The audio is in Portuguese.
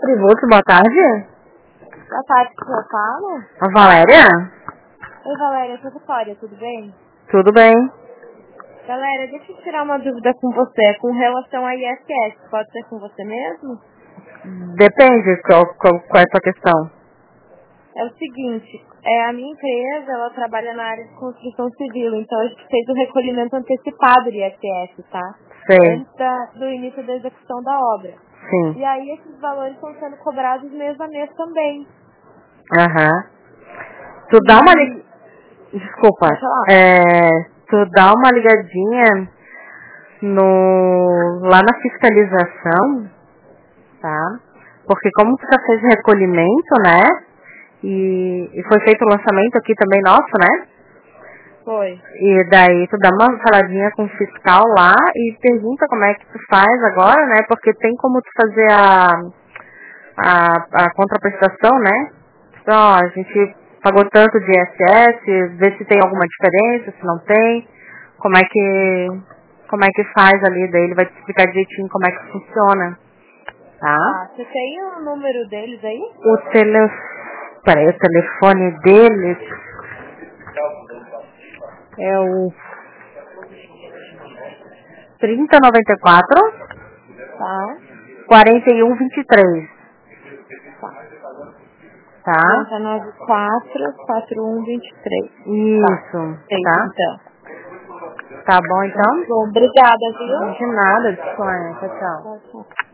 Tributo, boa tarde. Boa tarde, que eu falo. A Valéria? Oi, Valéria, eu sou Vitória, tudo bem? Tudo bem. Galera, deixa eu tirar uma dúvida com você, com relação a ISS, pode ser com você mesmo? Depende, qual é a sua questão? É o seguinte, a minha empresa, ela trabalha na área de construção civil, então a gente fez o recolhimento antecipado de ISS, tá? Sei. Antes do início da execução da obra. Sim. E aí esses valores estão sendo cobrados mês a mês também. Aham. Tu dá uma Desculpa. Pode falar. Tu dá uma ligadinha lá na fiscalização, tá? Porque como tu já fez recolhimento, né? E foi feito o lançamento aqui também nosso, né? Foi. E daí tu dá uma faladinha com o fiscal lá e pergunta como é que tu faz agora, né? Porque tem como tu fazer a contraprestação, né? Então, ó, a gente pagou tanto de ISS, ver se tem alguma diferença, se não tem, como é que faz ali, daí ele vai te explicar direitinho como é que funciona, tá? Você tem o número deles aí? O telefone deles é o 3094 Tá. 4123, tá? 9094-4123. Isso, Feito, tá? então. Tá bom, então? Bom, obrigada, viu? De nada, Discone. Tchau, tchau. Tchau, tchau.